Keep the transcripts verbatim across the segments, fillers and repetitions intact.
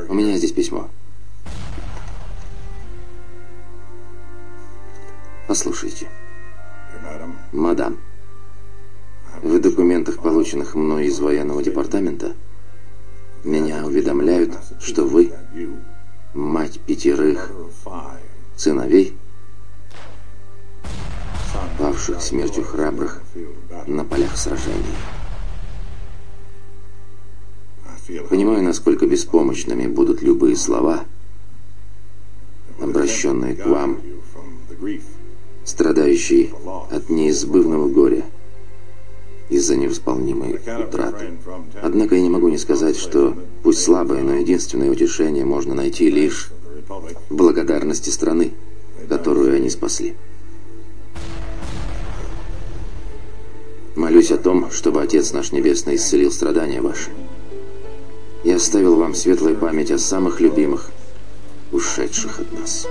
У меня здесь письмо. Послушайте. Мадам, в документах, полученных мной из военного департамента, меня уведомляют, что вы мать пятерых сыновей, павших смертью храбрых на полях сражений. Понимаю, насколько беспомощными будут любые слова, обращенные к вам, страдающие от неизбывного горя из-за невосполнимой утраты. Однако я не могу не сказать, что, пусть слабое, но единственное утешение можно найти лишь в благодарности страны, которую они спасли. Молюсь о том, чтобы Отец наш Небесный исцелил страдания ваши. Я оставил вам светлую память о самых любимых, ушедших от нас.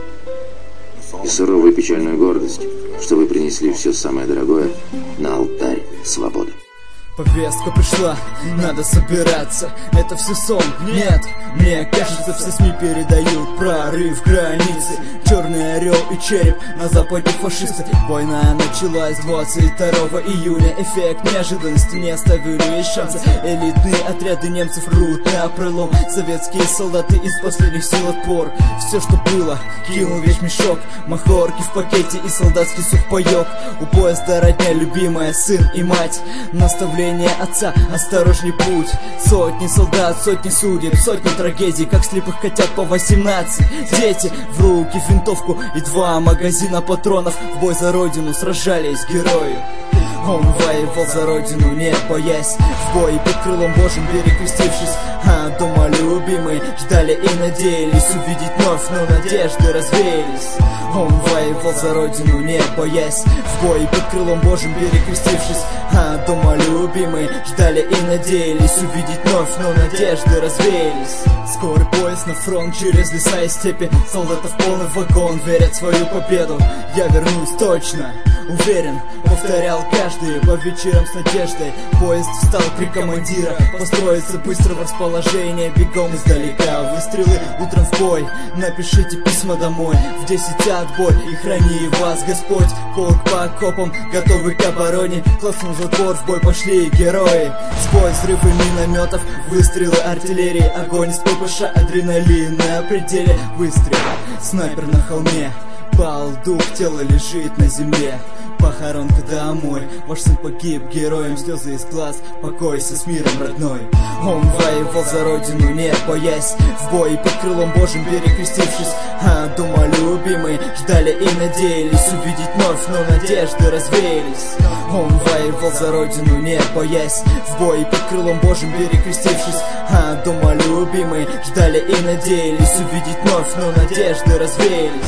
И суровую печальную гордость, что вы принесли все самое дорогое на алтарь свободы. Повестка пришла, надо собираться. Это все сон? Нет, мне кажется, все СМИ передают прорыв границы. Черный орел и череп, на западе фашисты. Война началась двадцать второго июня. Эффект неожиданности не оставили ей шанса. Элитные отряды немцев рвут на пролом. Советские солдаты из последних сил отпор. Все, что было, кинул весь мешок. Махорки в пакете и солдатский сухпайок. У поезда родня любимая, сын и мать. Наставление отца, осторожней путь. Сотни солдат, сотни судеб, сотни трагедий, как слепых котят по восемнадцать. Дети, в руки винтовку и два магазина патронов. В бой за родину сражались герои. Он воевал за родину, не боясь, в бой под крылом Божьим перекрестившись. А дома любимые ждали и надеялись увидеть вновь, но надежды развеялись. Он воевал за родину, не боясь, в бой под крылом Божьим перекрестившись. А дома любимые ждали и надеялись увидеть вновь, но надежды развеялись. Скорый поезд на фронт через леса и степи. Солдатов полный вагон, верят в свою победу. Я вернусь точно, уверен, повторял каждый по вечерам с надеждой. Поезд встал при командира, построиться быстро в расположение. Бегом издалека выстрелы, утром в бой. Напишите письма домой, в десять отбой. И храни вас Господь. Полк по окопам, готовы к обороне. Класснул затвор, в бой пошли герои. Спой, взрывы минометов, выстрелы артиллерии. Огонь из ППШ, адреналин на пределе. Выстрел, снайпер на холме. Пал дух, тело лежит на земле. Похоронка домой, ваш сын погиб героем, слезы из глаз, покойся с миром, родной. Он воевал за родину, не боясь, в бой под крылом Божьим перекрестившись. А дома любимые ждали и надеялись увидеть вновь, но надежды развеялись. Он воевал за родину, не боясь, в бой под крылом Божьим перекрестившись. А дома любимые ждали и надеялись увидеть вновь, но надежды развеялись.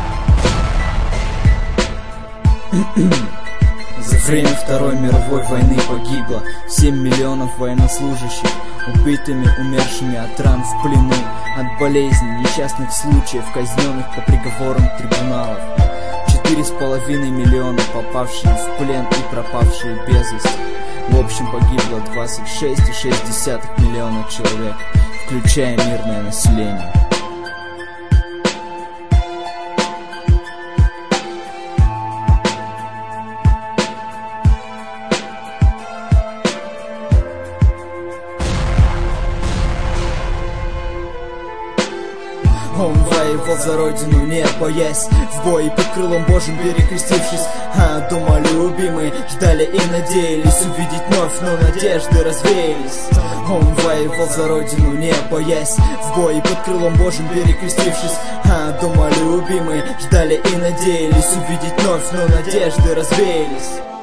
За время Второй мировой войны погибло семь миллионов военнослужащих, убитыми, умершими от ран в плену, от болезней, несчастных случаев, казненных по приговорам трибуналов. Четыре с половиной миллиона попавшие в плен и пропавшие без вести. В общем погибло двадцать шесть целых шесть десятых миллиона человек, включая мирное население. Он воевал за родину, не боясь, в бой под крылом Божьим перекрестившись. А дома любимые ждали и надеялись увидеть вновь, но надежды развеялись. Он воевал за родину, не боясь, в бой под крылом Божьим перекрестившись. А дома любимые ждали и надеялись увидеть вновь, но надежды развеялись.